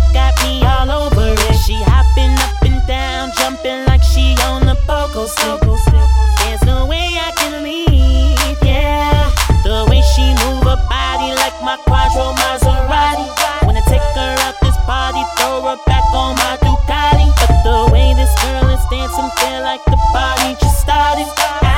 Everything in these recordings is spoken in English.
got me all over it. She hopping up and down, jumping like she on the pogo stick. There's no way I can leave, yeah. The way she move her body like my Quattro Maserati. Wanna take her out this party, throw her back on my Ducati. But the way this girl is dancing, feel like the party just started.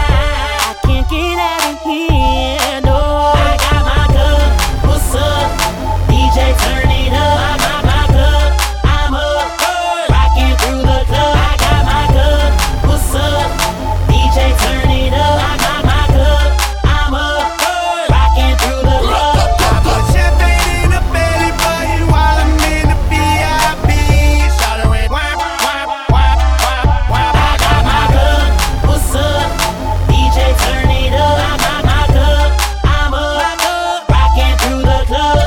I can't get out of here, no. I got my cup, what's up? DJ turn it up. I got my cup, I'm up, rocking through the club. I got my cup, what's up? DJ turn it up. I got my cup, I'm up, rocking through the club. I put champagne in the belly button while I'm in the VIP. Shout it with wap, wap, wap, wap, wap. I got my cup, what's up? DJ turn it up. I got my cup, I'm up, rocking through the club.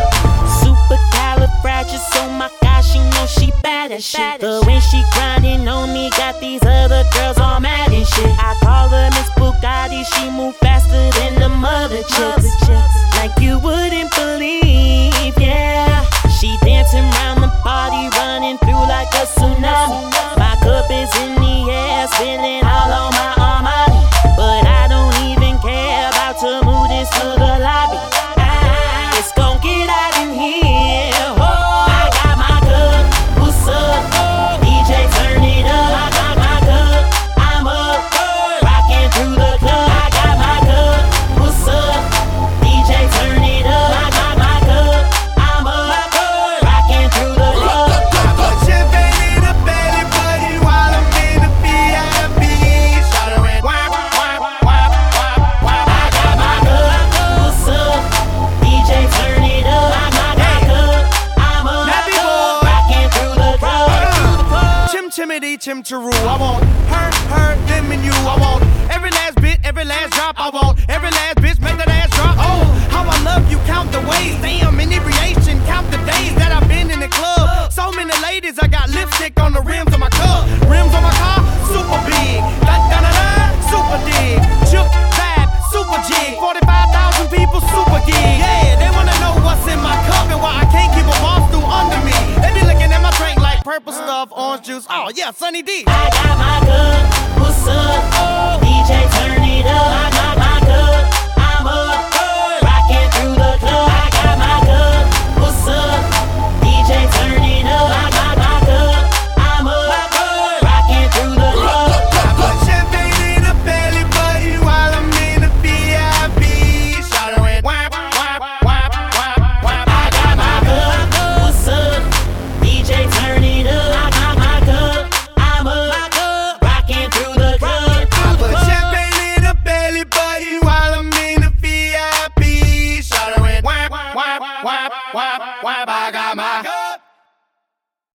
Supercalifragilistic, oh my gosh, she know she bad as shit. The way she grinding on me got these other girls all mad and shit. I call her Miss Bugatti, she move faster than the mother chicks. Like you wouldn't believe, yeah. She dancing round the party, running through like a tsunami. My cup is in the air, spilling all on my Armani. But I don't even care about to move this to the lobby. It's gon' get out in here. Oh, I got my cup, what's up? DJ turn it up. I got my cup, I'm up, rocking through the club. I got my cup, what's up? DJ turn it up. I got my cup, I'm up, rocking through the club. I put champagne in the belly button while I'm in the VIP. Shout it with wap, wap, wap, wap, wap. I got my cup, what's up? DJ turn it up. I got my cup, I'm up, rocking through the club. Chim chimity, chim chiroo. I want her, them and you. I want every last bit, every last drop. I want every last bitch, make that ass drop. Oh, how I love you, count the ways. Damn, inebriation, count the days that I've been in the club. So many ladies, I got lipstick on the rims of my cup. Rims on my car, super big. Da-da-da-da, super dig. Chip, bad, super jig. 45,000 people, super gig. Yeah, they wanna know what's in my cup and why I can't keep a monster under me. They be looking at my drink like purple stuff, orange juice. Oh yeah, Sunny D. I got my cup, what's up? DJ turn it up. I got my cup,